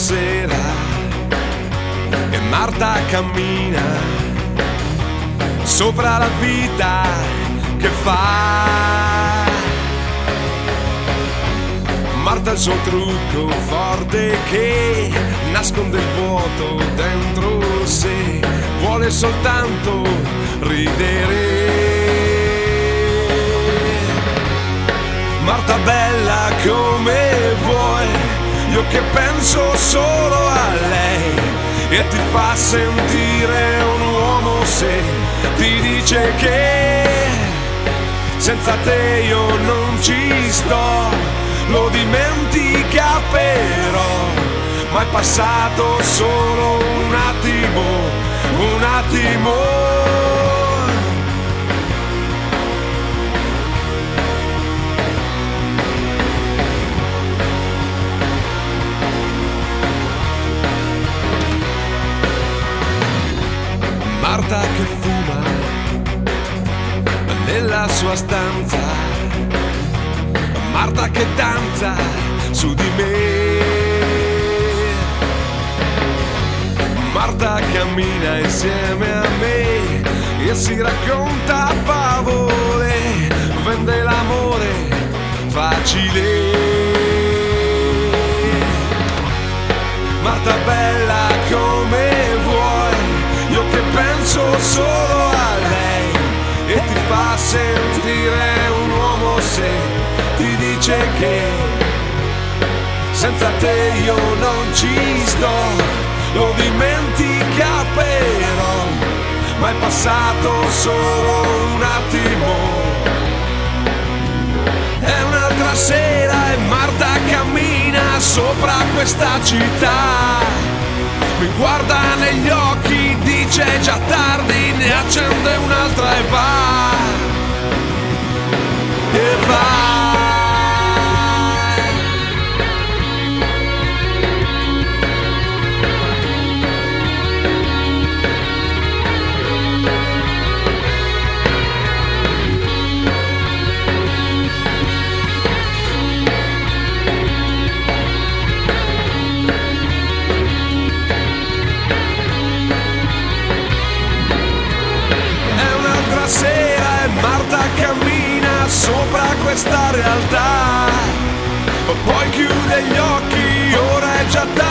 sera e Marta cammina sopra la vita che fa. Marta ha il suo trucco forte che nasconde il vuoto dentro sé, vuole soltanto ridere. Marta bella come vuoi, io che penso solo a lei, e ti fa sentire un uomo se ti dice che senza te io non ci sto. Lo dimentica però, ma è passato solo un attimo, un attimo. Marta che fuma nella sua stanza, Marta che danza su di me, Marta cammina insieme a me e si racconta favole, vende l'amore facile. Marta bella come vuoi, io che penso solo a lei, e ti fa sentire un uomo se ti dice che senza te io non ci sto. Lo dimentica però, ma è passato solo un attimo. È un'altra sera e Marta cammina sopra questa città, mi guarda negli occhi, dice già tardi, ne accende un'altra e va, e va. Sera e Marta cammina sopra questa realtà, poi chiude gli occhi, ora è già tardi.